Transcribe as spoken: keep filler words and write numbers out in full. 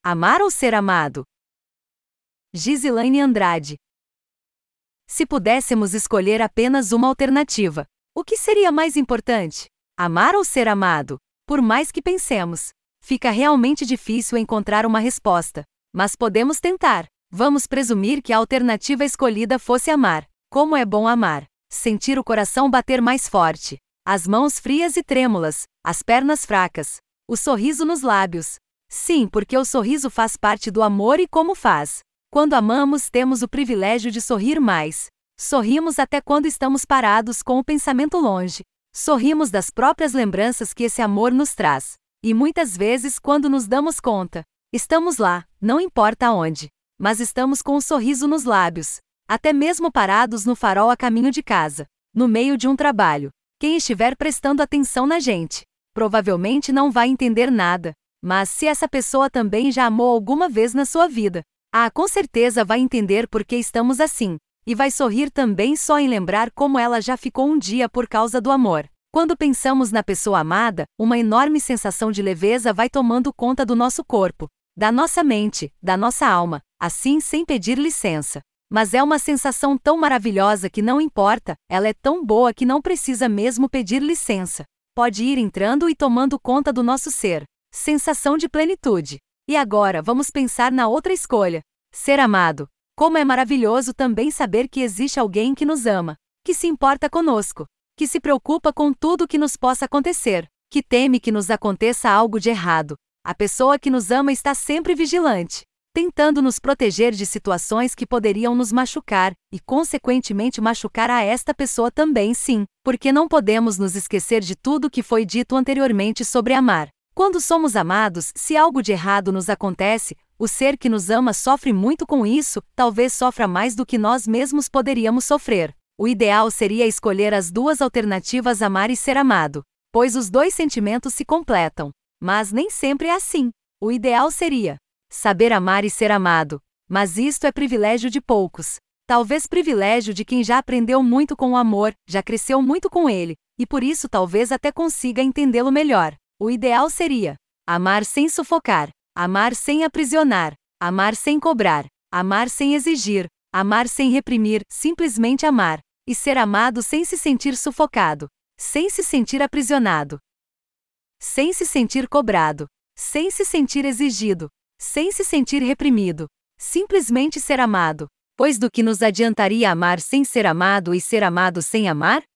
Amar ou ser amado? Gislaine Andrade. Se pudéssemos escolher apenas uma alternativa, o que seria mais importante? Amar ou ser amado? Por mais que pensemos, fica realmente difícil encontrar uma resposta. Mas podemos tentar. Vamos presumir que a alternativa escolhida fosse amar. Como é bom amar! Sentir o coração bater mais forte, as mãos frias e trêmulas, as pernas fracas, o sorriso nos lábios. Sim, porque o sorriso faz parte do amor e como faz. Quando amamos, temos o privilégio de sorrir mais. Sorrimos até quando estamos parados com o pensamento longe. Sorrimos das próprias lembranças que esse amor nos traz. E muitas vezes, quando nos damos conta, estamos lá, não importa onde, mas estamos com um sorriso nos lábios. Até mesmo parados no farol a caminho de casa, no meio de um trabalho. Quem estiver prestando atenção na gente, provavelmente não vai entender nada. Mas se essa pessoa também já amou alguma vez na sua vida, ah, com certeza vai entender por que estamos assim. E vai sorrir também só em lembrar como ela já ficou um dia por causa do amor. Quando pensamos na pessoa amada, uma enorme sensação de leveza vai tomando conta do nosso corpo, da nossa mente, da nossa alma, assim sem pedir licença. Mas é uma sensação tão maravilhosa que não importa, ela é tão boa que não precisa mesmo pedir licença. Pode ir entrando e tomando conta do nosso ser. Sensação de plenitude. E agora vamos pensar na outra escolha. Ser amado. Como é maravilhoso também saber que existe alguém que nos ama, que se importa conosco, que se preocupa com tudo que nos possa acontecer, que teme que nos aconteça algo de errado. A pessoa que nos ama está sempre vigilante, tentando nos proteger de situações que poderiam nos machucar, e consequentemente machucar a esta pessoa também, sim, porque não podemos nos esquecer de tudo que foi dito anteriormente sobre amar. Quando somos amados, se algo de errado nos acontece, o ser que nos ama sofre muito com isso, talvez sofra mais do que nós mesmos poderíamos sofrer. O ideal seria escolher as duas alternativas, amar e ser amado, pois os dois sentimentos se completam. Mas nem sempre é assim. O ideal seria saber amar e ser amado, mas isto é privilégio de poucos. Talvez privilégio de quem já aprendeu muito com o amor, já cresceu muito com ele, e por isso talvez até consiga entendê-lo melhor. O ideal seria amar sem sufocar, amar sem aprisionar, amar sem cobrar, amar sem exigir, amar sem reprimir, simplesmente amar, e ser amado sem se sentir sufocado, sem se sentir aprisionado, sem se sentir cobrado, sem se sentir exigido, sem se sentir reprimido, simplesmente ser amado. Pois do que nos adiantaria amar sem ser amado e ser amado sem amar?